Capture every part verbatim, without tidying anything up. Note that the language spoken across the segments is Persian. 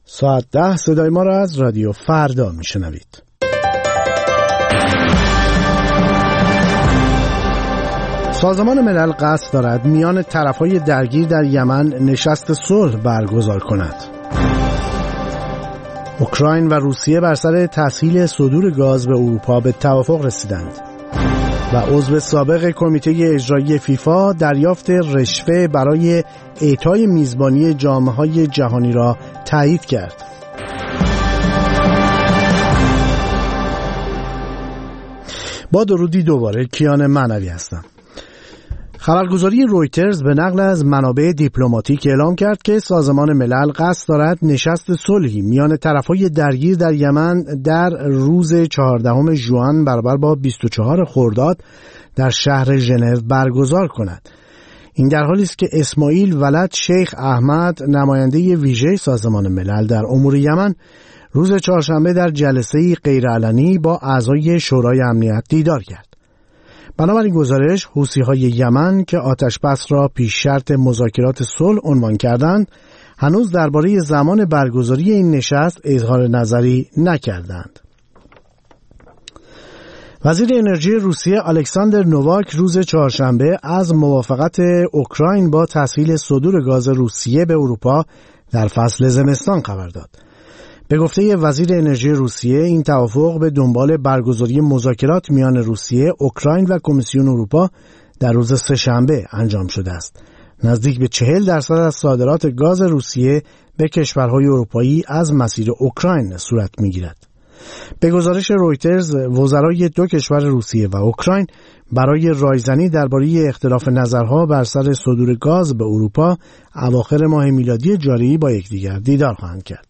ساعت ده صدای ما را از رادیو فردا میشنوید. سازمان ملل قصد دارد میان طرفهای درگیر در یمن نشست صلح برگزار کند. اوکراین و روسیه بر سر تسهیل صدور گاز به اروپا به توافق رسیدند و عضو سابق کمیته اجرایی فیفا دریافت رشوه برای اعطای میزبانی جام‌های جهانی را تایید کرد. با درودی دوباره کیان معنوی هستم. خبرگزاری رویترز به نقل از منابع دیپلماتیک اعلام کرد که سازمان ملل قصد دارد نشست صلحی میان طرفهای درگیر در یمن در روز چهاردهم ژوئن برابر با بیست و چهارم خرداد در شهر ژنو برگزار کند. این در حالی است که اسماعیل ولد شیخ احمد، نماینده ویژه سازمان ملل در امور یمن، روز چهارشنبه در جلسه‌ای غیرعلنی با اعضای شورای امنیت دیدار کرد. بنابراین گزارش، حوثی‌های یمن که آتش بس را پیش شرط مذاکرات صلح عنوان کردند، هنوز درباره زمان برگزاری این نشست اظهار نظری نکردند. وزیر انرژی روسیه الکساندر نوواک روز چهارشنبه از موافقت اوکراین با تسهیل صدور گاز روسیه به اروپا در فصل زمستان خبر داد. به گفته وزیر انرژی روسیه، این توافق به دنبال برگزاری مذاکرات میان روسیه، اوکراین و کمیسیون اروپا در روز سه‌شنبه انجام شده است. نزدیک به چهل درصد از صادرات گاز روسیه به کشورهای اروپایی از مسیر اوکراین صورت می‌گیرد. به گزارش رویترز، وزرای دو کشور روسیه و اوکراین برای رایزنی درباره اختلاف نظرها بر سر صدور گاز به اروپا اواخر ماه میلادی جاری با یکدیگر دیدار خواهند کرد.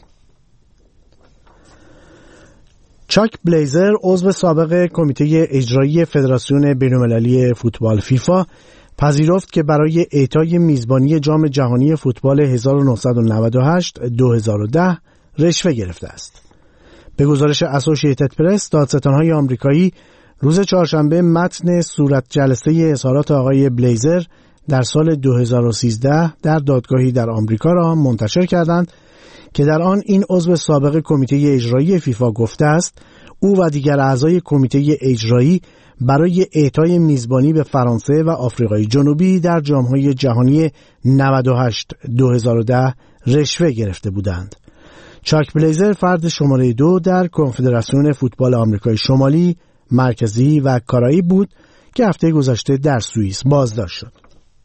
چاک بلیزر، عضو سابق کمیته اجرایی فدراسیون بین‌المللی فوتبال فیفا، پذیرفت که برای اعطای میزبانی جام جهانی فوتبال هزار و نهصد و نود و هشت دو هزار و ده رشوه گرفته است. به گزارش اسوسییتد پرس، دادستان‌های آمریکایی روز چهارشنبه متن صورت جلسه اظهارات آقای بلیزر در سال دو هزار و سیزده در دادگاهی در آمریکا را منتشر کردند که در آن این عضو سابق کمیته اجرایی فیفا گفته است او و دیگر اعضای کمیته اجرایی برای اعطای میزبانی به فرانسه و آفریقای جنوبی در جام‌های جهانی نود و هشت دو هزار و ده رشوه گرفته بودند. چاک بلیزر فرد شماره دو در کنفدراسیون فوتبال آمریکای شمالی، مرکزی و کارائیب بود که هفته گذشته در سوئیس بازداشت شد.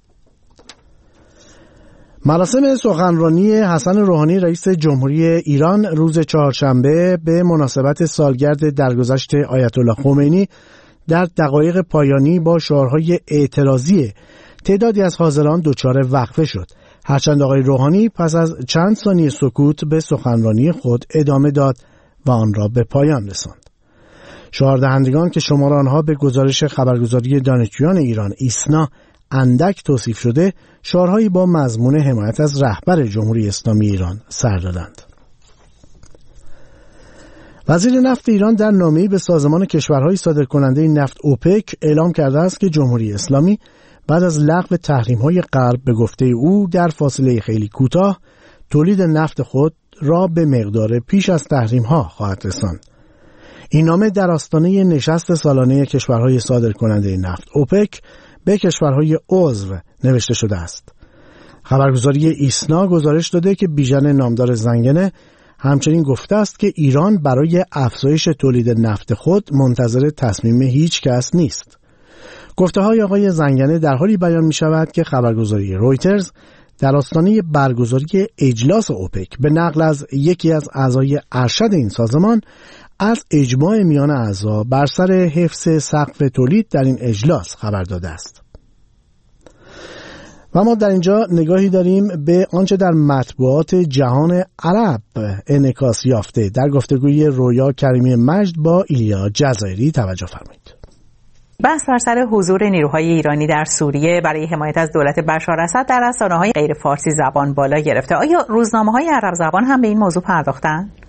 مراسم سخنرانی حسن روحانی رئیس جمهوری ایران روز چهارشنبه به مناسبت سالگرد درگذشت آیت الله خمینی در دقایق پایانی با شعارهای اعتراضی تعدادی از حاضران دچار وقفه شد، هرچند آقای روحانی پس از چند ثانیه سکوت به سخنرانی خود ادامه داد و آن را به پایان رساند. شعاردهندگان که شمار آنها به گزارش خبرگزاری دانشجویان ایران ایسنا اندک توصیف شده، شعارهایی با مضمون حمایت از رهبر جمهوری اسلامی ایران سر دادند. وزیر نفت ایران در نامه‌ای به سازمان کشورهای صادرکننده نفت اوپک اعلام کرده است که جمهوری اسلامی بعد از لغو تحریم‌های غرب به گفته او در فاصله خیلی کوتاه تولید نفت خود را به مقدار پیش از تحریم‌ها خواهد رساند. این نامه در آستانه نشست سالانه کشورهای صادرکننده نفت اوپک به کشورهای عضو نوشته شده است. خبرگزاری ایسنا گزارش داده که بیژن نامدار زنگنه همچنین گفته است که ایران برای افزایش تولید نفت خود منتظر تصمیم هیچ کس نیست. گفته های آقای زنگنه در حالی بیان می شود که خبرگزاری رویترز در آستانه برگزاری اجلاس اوپک به نقل از یکی از اعضای ارشد این سازمان از اجماع میان اعضا بر سر حفظ سقف تولید در این اجلاس خبر داده است. و ما در اینجا نگاهی داریم به آنچه در مطبوعات جهان عرب انعکاس یافته. در گفتگوی رویا کریمی مجد با ایلیا جزایری توجه فرمایید. بحث بر سر حضور نیروهای ایرانی در سوریه برای حمایت از دولت بشار اسد در رسانه‌های غیر فارسی زبان بالا گرفته. آیا روزنامه‌های عرب زبان هم به این موضوع پرداختند؟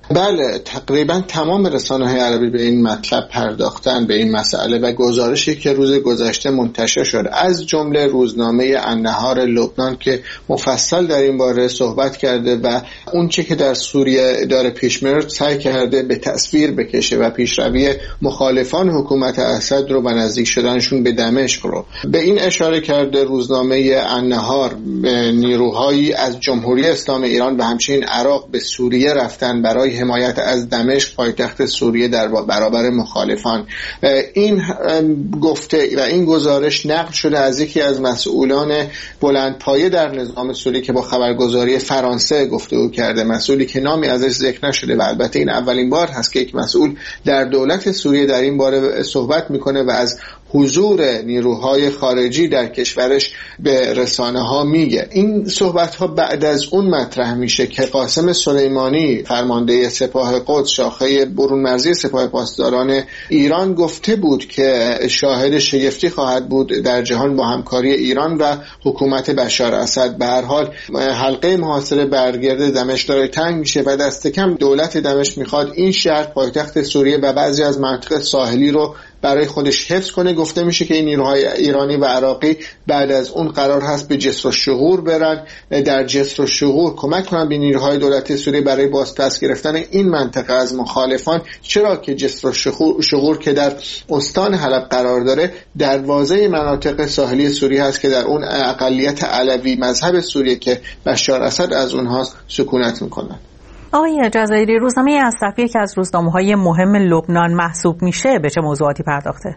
بله، تقریبا تمام رسانه‌های عربی به این مطلب پرداختن، به این مسئله، و گزارشی که روز گذشته منتشر شد از جمله روزنامه النهار لبنان که مفصل در این باره صحبت کرده و اون چه که در سوریه داره پیش میره سعی کرده به تصویر بکشه و پیشروی مخالفان حکومت اسد رو و نزدیک شدنشون به دمشق رو به این اشاره کرده. روزنامه النهار نیروهایی از جمهوری اسلامی ایران و همچنین عراق به سوریه رفتن برای حمایت از دمشق پایتخت سوریه در برابر مخالفان. این گفته و این گزارش نقل شده از یکی از مسئولان بلندپایه در نظام سوریه که با خبرگزاری فرانسه گفتگو کرده، مسئولی که نامی ازش ذکر نشده و البته این اولین بار هست که یک مسئول در دولت سوریه در این باره صحبت میکنه و از حضور نیروهای خارجی در کشورش به رسانه ها میگه. این صحبت ها بعد از اون مطرح میشه که قاسم سلیمانی فرمانده سپاه قدس شاخه برون مرزی سپاه پاسداران ایران گفته بود که شاهد شگفتی خواهد بود در جهان با همکاری ایران و حکومت بشار اسد. به هر حال حلقه محاصره برگرد دمشق داره تنگ میشه و دست کم دولت دمشق میخواد این شهر پایتخت سوریه و بعضی از مناطق ساحلی رو برای خودش حفظ کنه. گفته میشه که این نیروهای ایرانی و عراقی بعد از اون قرار هست به جسر و شغور برن، در جسر و شغور کمک کنن به نیروهای دولت سوریه برای بازپس گرفتن این منطقه از مخالفان. چرا که جسر و شغور که در استان حلب قرار داره دروازه مناطق ساحلی سوریه هست که در اون اقلیت علوی مذهب سوریه که بشار اسد از اونها سکونت میکنن. آقای جزایری، روزنامه الصفیر که از روزنامه‌های مهم لبنان محسوب میشه به چه موضوعاتی پرداخته؟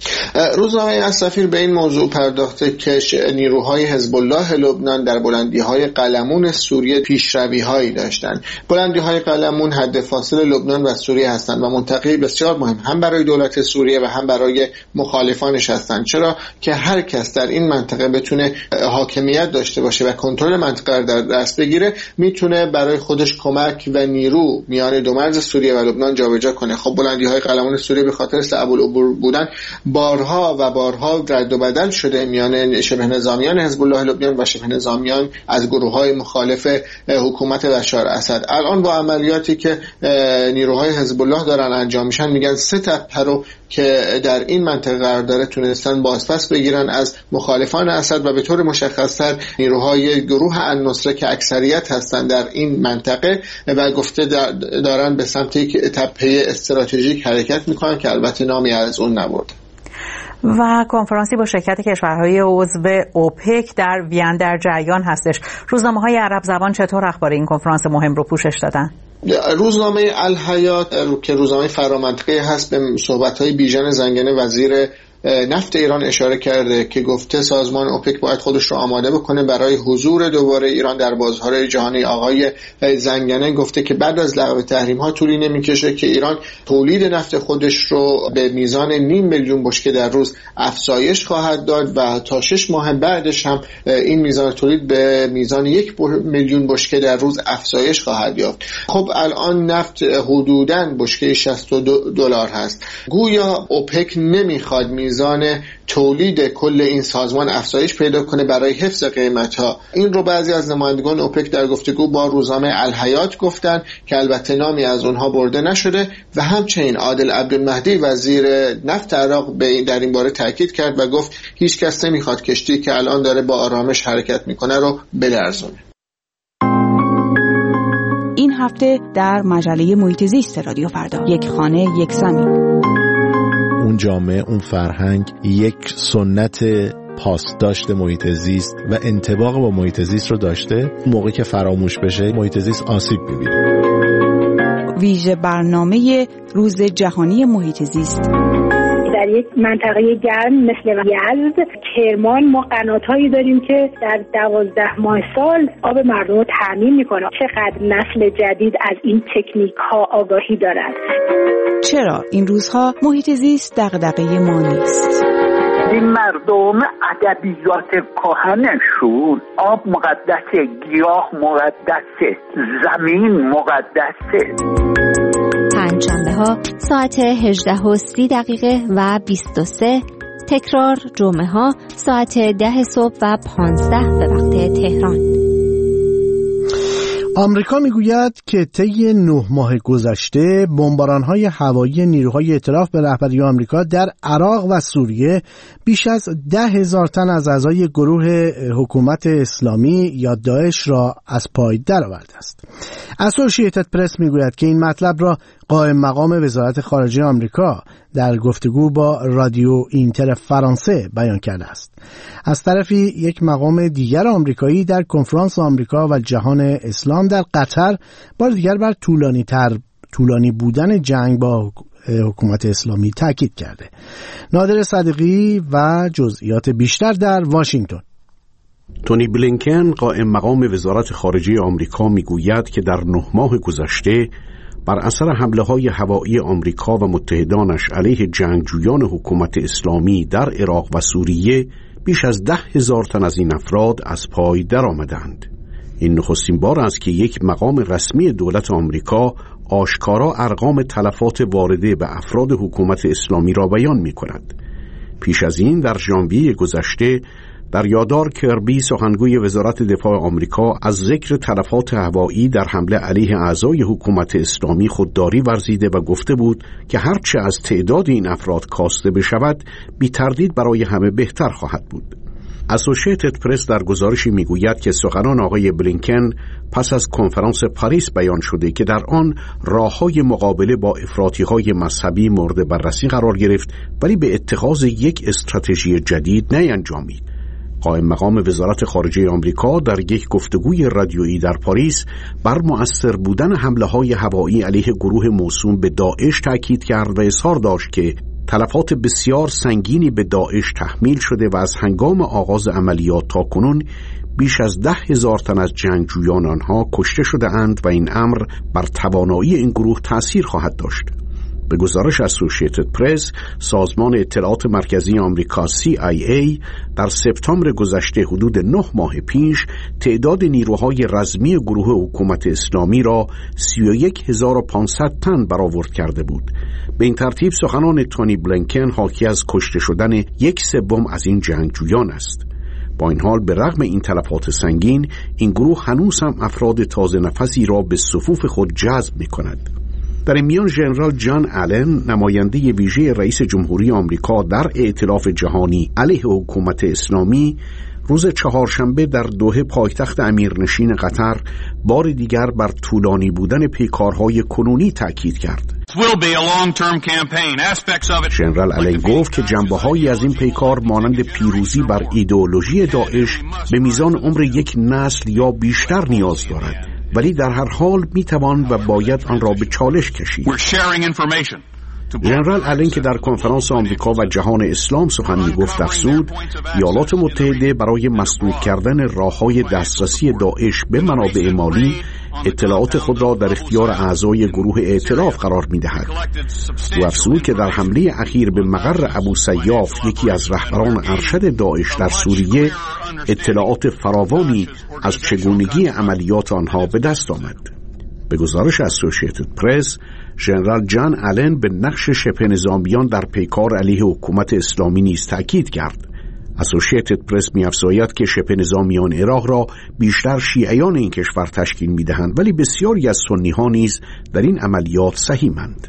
روزنامه الصفیر به این موضوع پرداخته که نیروهای حزب الله لبنان در بلندی‌های قلمون سوریه پیشروی‌هایی داشتند. بلندی‌های قلمون حد فاصل لبنان و سوریه هستند و منطقه بسیار مهم هم برای دولت سوریه و هم برای مخالفانش هستند، چرا که هر کس در این منطقه بتونه حاکمیت داشته باشه و کنترل منطقه رو در دست بگیره میتونه برای خودش کمک و نیرو میان دو مرز سوریه و لبنان جابجا کنه. خب بلندی‌های قلمون سوریه به خاطر صعب العبور بودن بارها و بارها رد و بدل شده میان شبه نظامیان حزب الله لبنان و شبه نظامیان از گروه‌های مخالف حکومت بشار اسد. الان با عملیاتی که نیروهای حزب الله دارن انجام میشن میگن سه تپه رو که در این منطقه قرار داره تونستن بازپس بگیرن از مخالفان اسد و به طور مشخص‌تر نیروهای گروه النصره که اکثریت هستن در این منطقه و گفته دارن به سمت یک تپه استراتژیک حرکت میکنن که البته نامی از اون نبرده. و کنفرانسی با شرکت کشورهای عضو اوپک در وین در جریان هستش. روزنامه‌های عرب زبان چطور اخبار این کنفرانس مهم رو پوشش دادن؟ روزنامه الحیات که روزنامه فرامنطقه هست به صحبت‌های بیژن زنگنه وزیر نفت ایران اشاره کرده که گفته سازمان اوپک باید خودش رو آماده بکنه برای حضور دوباره ایران در بازارهای جهانی. آقای زنگنه گفته که بعد از لغو تحریم ها طولی نمیکشه که ایران تولید نفت خودش رو به میزان نیم میلیون بشکه در روز افزایش خواهد داد و تا شش ماه بعدش هم این میزان تولید به میزان یک میلیون بشکه در روز افزایش خواهد یافت. خب الان نفت حدوداً بشکه شصت و دو دلار هست. گویا اوپک نمیخواد میزان تولید کل این سازمان افزایش پیدا کنه برای حفظ قیمت‌ها. این رو بعضی از نمایندگان اوپک در گفتگو با روزنامه الحیات گفتن که البته نامی از اونها برده نشده و همچنین عادل عبدالمهدی وزیر نفت عراق در این باره تاکید کرد و گفت هیچ کس نمیخواد کشتی که الان داره با آرامش حرکت میکنه رو بلرزونه. این هفته در مجله محیط زیست رادیو فردا، یک خانه یک زمین. اون جامعه، اون فرهنگ یک سنت پاسداشت محیط زیست و انطباق با محیط زیست رو داشته. موقعی که فراموش بشه محیط زیست آسیب می‌بینه. ویژه برنامه روز جهانی محیط زیست. در یک منطقه گرم مثل یزد، کرمان، ما قنات‌هایی داریم که در دوازده ماه سال آب مردم رو تامین می‌کنه. چقدر نسل جدید از این تکنیک‌ها آگاهی دارند. چرا این روزها محیط زیست دغدغه ما نیست؟ این مردم ادبیات کهنشون آب مقدسه، گیاه مقدسه، زمین مقدسه. پنجشنبه ها ساعت هجده و سی دقیقه و بیست و سه، تکرار جمعه ها ساعت ده صبح و پانزده به وقت تهران. آمریکا میگوید که طی نه ماه گذشته بمباران‌های هوایی نیروهای ائتلاف به رهبری آمریکا در عراق و سوریه بیش از ده هزار تن از اعضای گروه حکومت اسلامی یا داعش را از پای درآورده است. اسوشییتد پرس میگوید که این مطلب را قائم مقام وزارت خارجه آمریکا در گفتگو با رادیو اینتر فرانسه بیان کرده است. از طرفی یک مقام دیگر آمریکایی در کنفرانس آمریکا و جهان اسلام در قطر بار دیگر بر طولانی تر طولانی بودن جنگ با حکومت اسلامی تاکید کرده. نادر صدیقی و جزئیات بیشتر در واشنگتن. تونی بلینکن قائم مقام وزارت خارجه آمریکا میگوید که در نه ماه گذشته بر اثر حمله‌های هوایی آمریکا و متحدانش علیه جنگجویان حکومت اسلامی در عراق و سوریه بیش از ده هزار تن از این افراد از پای درآمدند. این نخستین بار است که یک مقام رسمی دولت آمریکا آشکارا ارقام تلفات وارده به افراد حکومت اسلامی را بیان می‌کند. پیش از این در ژانویه گذشته در یادار کربی سخنگوی وزارت دفاع آمریکا از ذکر تلفات هوایی در حمله علیه اعضای حکومت اسلامی خودداری ورزیده و گفته بود که هرچه از تعداد این افراد کاسته بشود بی تردید برای همه بهتر خواهد بود. اسوشییتد پرس در گزارشی میگوید که سخنان آقای بلینکن پس از کنفرانس پاریس بیان شده که در آن راه‌های مقابله با افراطی‌های مذهبی مورد بررسی قرار گرفت ولی به اتخاذ یک استراتژی جدید نینجامید. قائم مقام وزارت خارجه آمریکا در یک گفتگوی رادیویی در پاریس بر مؤثر بودن حمله‌های هوایی علیه گروه موسوم به داعش تاکید کرد و اظهار داشت که تلفات بسیار سنگینی به داعش تحمیل شده و از هنگام آغاز عملیات تا کنون بیش از ده هزار تن از جنگجویان آنها کشته شده اند و این امر بر توانایی این گروه تأثیر خواهد داشت. به گزارش اسوشییتد پرس، سازمان اطلاعات مرکزی آمریکا سی آی ای در سپتامبر گذشته حدود نه ماه پیش تعداد نیروهای رزمی گروه حکومت اسلامی را سی و یک هزار و پانصد تن برآورد کرده بود. به این ترتیب سخنان تونی بلینکن حاکی از کشته شدن یک سوم از این جنگجویان است. با این حال به رغم این تلفات سنگین، این گروه هنوز هم افراد تازه نفسی را به صفوف خود جذب می کند. در این میان ژنرال جان آلن، نماینده ویژه رئیس جمهوری آمریکا در ائتلاف جهانی علیه حکومت اسلامی، روز چهارشنبه در دوحه پایتخت امیرنشین قطر بار دیگر بر طولانی بودن پیکارهای کنونی تاکید کرد. ژنرال آلن گفت که جنبه‌هایی از این پیکار مانند پیروزی بر ایدئولوژی داعش به میزان عمر یک نسل یا بیشتر نیاز دارد، ولی در هر حال میتوان و باید آن را به چالش کشید. ژنرال آلن که در کنفرانس آمریکا و جهان اسلام سخن می‌گفت افزود ایالات متحده برای مسدود کردن راه‌های دسترسی داعش به منابع مالی اطلاعات خود را در اختیار اعضای گروه ائتلاف قرار می‌دهد. او افزود که در حمله اخیر به مقر ابو سیاف، یکی از رهبران ارشد داعش در سوریه، اطلاعات فراوانی از چگونگی عملیات آنها به دست آمد. به گزارش اسوشییتد پرس، ژنرال جان آلن به نقش شبه نظامیان در پیکار علیه حکومت اسلامی نیز تاکید کرد. اسوشییتد پرس می‌افزاید که شبه نظامیان عراق را بیشتر شیعیان این کشور تشکیل می‌دهند، ولی بسیاری از سنی‌ها نیز در این عملیات سهیمند.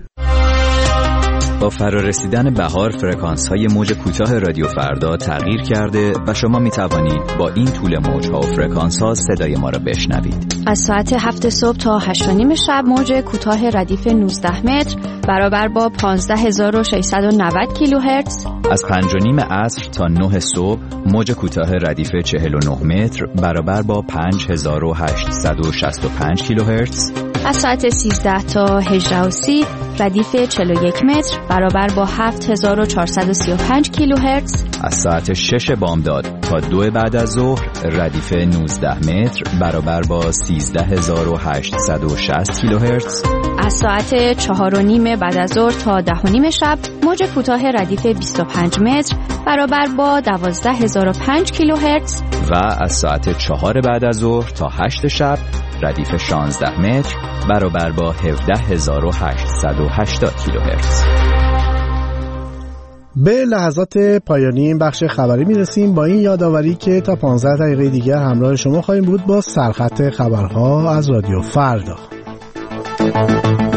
با فرارسیدن بهار فرکانس‌های موج کوتاه رادیو فردا تغییر کرده و شما می‌توانید با این طول موج‌ها و فرکانس‌ها صدای ما را بشنوید. از ساعت هفت صبح تا هشت و نیم شب موج کوتاه ردیف نوزده متر برابر با پانزده هزار و ششصد و نود کیلوهرتز. از پنج و نیم عصر تا نه صبح موج کوتاه ردیف چهل و نه متر برابر با پنج هزار و هشتصد و شصت و پنج کیلوهرتز. از ساعت سیزده تا هجده و سی ردیف چهل و یک متر برابر با هفت هزار و چهارصد و سی و پنج کیلوهرتز. از ساعت شش بامداد تا دو بعد از ظهر ردیف نوزده متر برابر با سیزده هزار و هشتصد و شصت کیلوهرتز. از ساعت چهار و نیم بعد از ظهر تا ده و نیم شب موج کوتاه ردیف بیست و پنج متر برابر با دوازده هزار و پنج کیلوهرتز. و از ساعت چهار بعد از ظهر تا هشت شب ردیف شانزده متر برابر با هفده هزار و هشتصد و هشتاد کیلوهرتز. به لحظات پایانی این بخش خبری میرسیم با این یادآوری که تا پانزده دقیقه دیگر همراه شما خواهیم بود با سرخط خبرها از رادیو فردا.